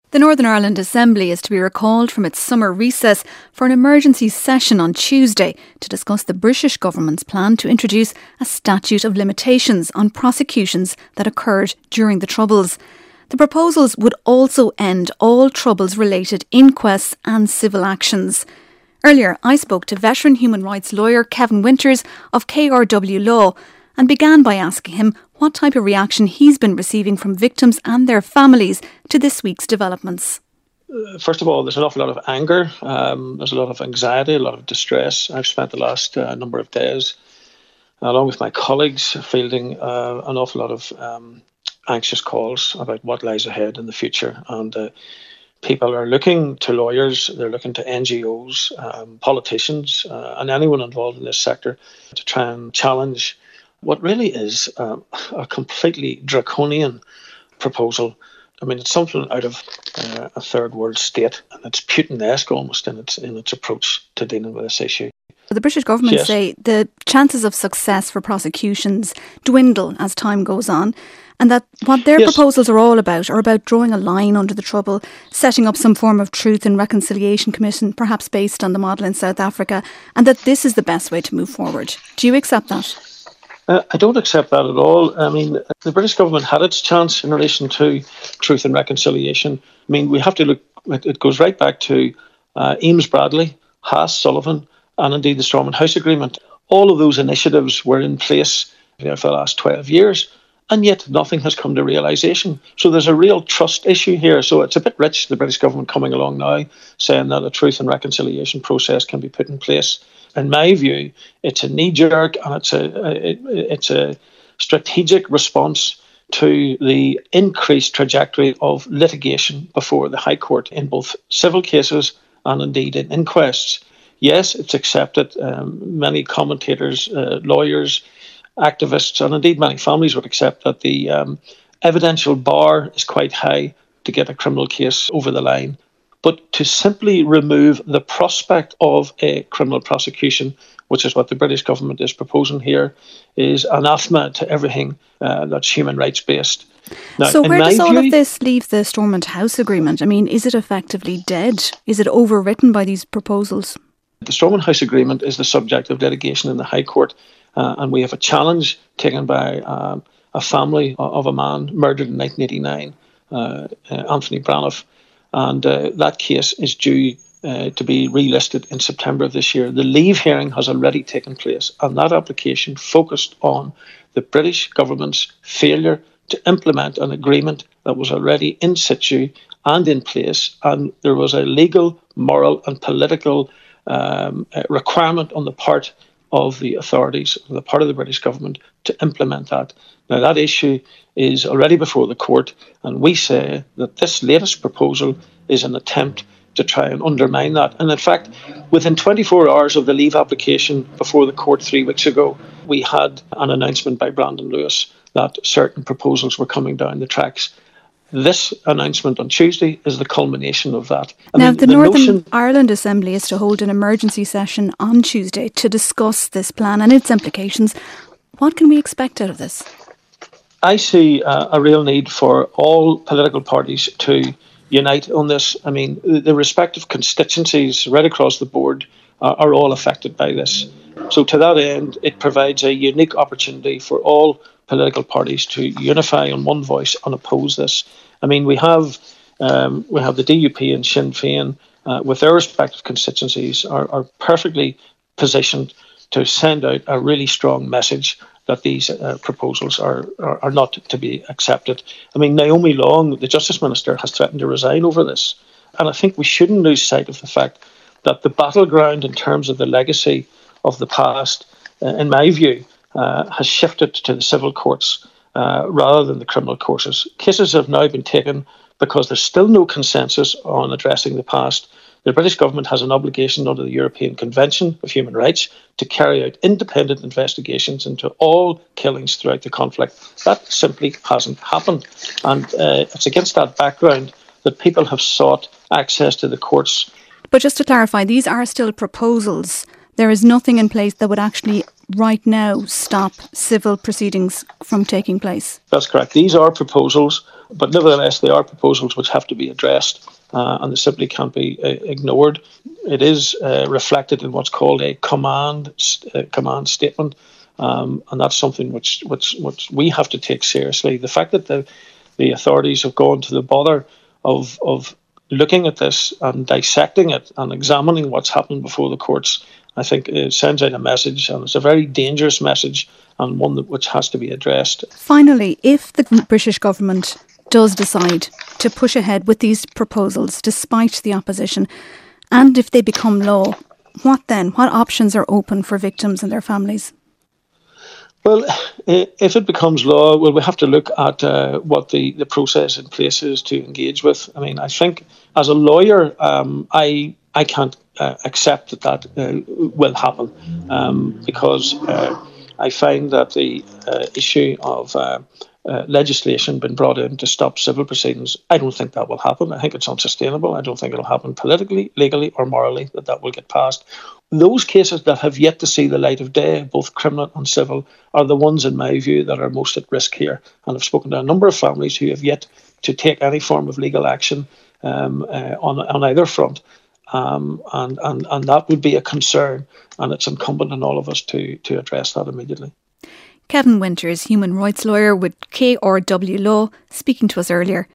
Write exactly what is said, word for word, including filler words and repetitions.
The Northern Ireland Assembly is to be recalled from its summer recess for an emergency session on Tuesday to discuss the British government's plan to introduce a statute of limitations on prosecutions that occurred during the Troubles. The proposals would also end all Troubles-related inquests and civil actions. Earlier, I spoke to veteran human rights lawyer Kevin Winters of K R W Law and began by asking him what type of reaction he's been receiving from victims and their families to this week's developments. Uh, first of all, there's an awful lot of anger, um, there's a lot of anxiety, a lot of distress. I've spent the last uh, number of days, along with my colleagues, fielding uh, an awful lot of um, anxious calls about what lies ahead in the future. And uh, people are looking to lawyers, they're looking to N G Os, um, politicians, uh, and anyone involved in this sector to try and challenge what really is uh, a completely draconian proposal. I mean, it's something out of uh, a third world state, and it's Putin-esque almost in its in its approach to dealing with this issue. The British government yes. say the chances of success for prosecutions dwindle as time goes on, and that what their yes. proposals are all about are about drawing a line under the Trouble, setting up some form of Truth and Reconciliation Commission, perhaps based on the model in South Africa, and that this is the best way to move forward. Do you accept that? Uh, I don't accept that at all. I mean, the British government had its chance in relation to Truth and Reconciliation. I mean, we have to look, it, it goes right back to uh, Eames Bradley, Haas Sullivan, and indeed the Stormont House Agreement. All of those initiatives were in place you know, for the last twelve years, and yet nothing has come to realisation. So there's a real trust issue here. So it's a bit rich, the British government coming along now, saying that a Truth and Reconciliation process can be put in place. In my view, it's a knee-jerk and it's a it, it's a strategic response to the increased trajectory of litigation before the High Court in both civil cases and indeed in inquests. Yes, it's accepted. Um, many commentators, uh, lawyers, activists, and indeed many families would accept that the um, evidential bar is quite high to get a criminal case over the line. But to simply remove the prospect of a criminal prosecution, which is what the British government is proposing here, is anathema to everything uh, that's human rights based. Now, so where does all view, of this leave the Stormont House Agreement? I mean, is it effectively dead? Is it overwritten by these proposals? The Stormont House Agreement is the subject of litigation in the High Court, uh, and we have a challenge taken by uh, a family of a man murdered in nineteen eighty-nine, uh, uh, Anthony Braniff. And uh, that case is due uh, to be relisted in September of this year. The leave hearing has already taken place, and that application focused on the British government's failure to implement an agreement that was already in situ and in place, and there was a legal, moral and political um, uh, requirement on the part of the authorities, on the part of the British government, to implement that. Now, that issue is already before the court, and we say that this latest proposal is an attempt to try and undermine that. And in fact, within twenty-four hours of the leave application before the court three weeks ago, we had an announcement by Brandon Lewis that certain proposals were coming down the tracks. This announcement on Tuesday is the culmination of that. I now, mean, the, the Northern notion- Ireland Assembly is to hold an emergency session on Tuesday to discuss this plan and its implications. What can we expect out of this? I see uh, a real need for all political parties to unite on this. I mean, the, the respective constituencies right across the board uh, are all affected by this. So to that end, it provides a unique opportunity for all political parties to unify on one voice and oppose this. I mean, we have um, we have the D U P and Sinn Féin uh, with their respective constituencies are, are perfectly positioned to send out a really strong message that these uh, proposals are, are are not to be accepted. I mean, Naomi Long, the Justice Minister, has threatened to resign over this. And I think we shouldn't lose sight of the fact that the battleground in terms of the legacy of the past, uh, in my view, uh, has shifted to the civil courts uh, rather than the criminal courts. Cases have now been taken because there's still no consensus on addressing the past. The British government has an obligation under the European Convention of Human Rights to carry out independent investigations into all killings throughout the conflict. That simply hasn't happened. And uh, it's against that background that people have sought access to the courts. But just to clarify, these are still proposals. There is nothing in place that would actually right now stop civil proceedings from taking place. That's correct. These are proposals. But nevertheless, they are proposals which have to be addressed, uh, and they simply can't be uh, ignored. It is uh, reflected in what's called a command uh, command statement, um, and that's something which, which which we have to take seriously. The fact that the the authorities have gone to the bother of of looking at this and dissecting it and examining what's happened before the courts, I think it sends out a message, and it's a very dangerous message, and one that which has to be addressed. Finally, if the British government does decide to push ahead with these proposals despite the opposition, and if they become law, what then? What options are open for victims and their families? Well, if it becomes law, well, we have to look at uh, what the, the process in place is to engage with. I mean, I think as a lawyer, um, I I can't uh, accept that that uh, will happen um, because uh, I find that the uh, issue of uh, uh, legislation being brought in to stop civil proceedings, I don't think that will happen. I think it's unsustainable. I don't think it'll happen politically, legally or morally that that will get passed. Those cases that have yet to see the light of day, both criminal and civil, are the ones, in my view, that are most at risk here. And I've spoken to a number of families who have yet to take any form of legal action um, uh, on, on either front. Um, and, and, and that would be a concern, and it's incumbent on all of us to, to address that immediately. Kevin Winters, human rights lawyer with K R W Law, speaking to us earlier